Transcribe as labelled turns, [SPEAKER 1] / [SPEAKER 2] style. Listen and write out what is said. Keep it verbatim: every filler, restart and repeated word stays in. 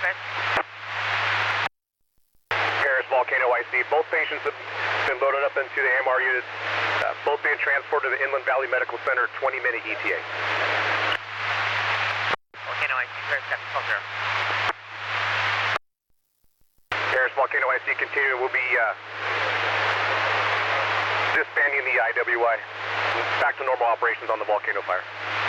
[SPEAKER 1] Chris.
[SPEAKER 2] Paris Volcano I C. Both patients have been loaded up into the A M R units, uh, both being transported to the Inland Valley Medical Center, twenty minute E T A.
[SPEAKER 1] Volcano I C, Paris, seven twelve zero.
[SPEAKER 2] Paris Volcano I C continuing. We'll be uh, disbanding the I W I. Back to normal operations on the volcano fire.